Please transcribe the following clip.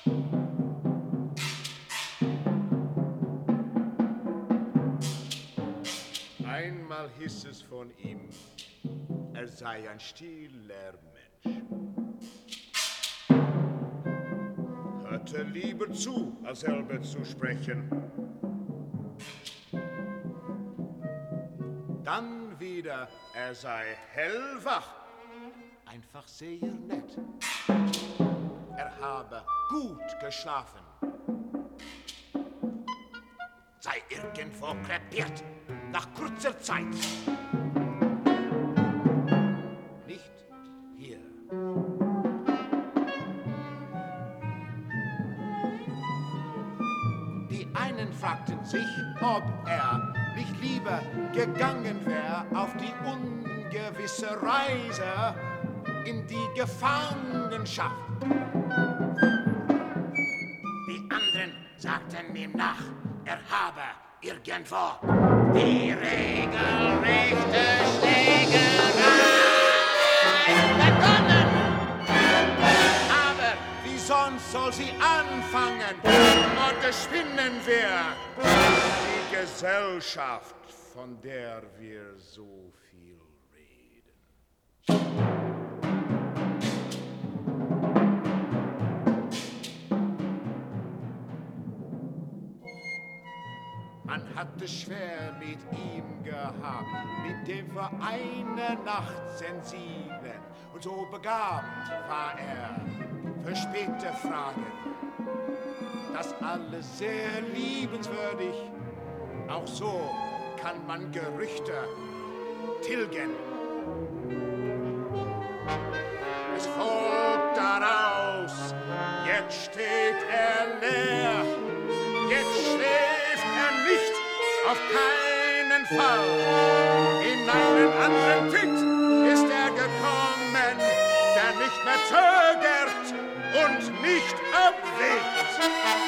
Einmal hieß es von ihm, er sei ein stiller Mensch. Hörte lieber zu, als selber zu sprechen. Dann wieder, er sei hellwach, einfach sehr nett. Er habe gut geschlafen, sei irgendwo krepiert nach kurzer Zeit. Nicht hier. Die einen fragten sich, ob er nicht lieber gegangen wäre auf die ungewisse Reise in die Gefangenschaft. Die anderen sagten ihm nach, er habe irgendwo die regelrechte Schlägerei begonnen. Aber wie sonst soll sie anfangen? Oder spinnen wir die Gesellschaft, von der wir so viel reden? Man hat es schwer mit ihm gehabt, mit dem für eine Nacht sensiblen. Und so begabt war er für späte Fragen. Das alles sehr liebenswürdig. Auch so kann man Gerüchte tilgen. Es folgt daraus, jetzt steht er leer, jetzt schläft er nicht, auf keinen Fall. In einen anderen Pit ist er gekommen, der nicht mehr zögert und nicht abwägt.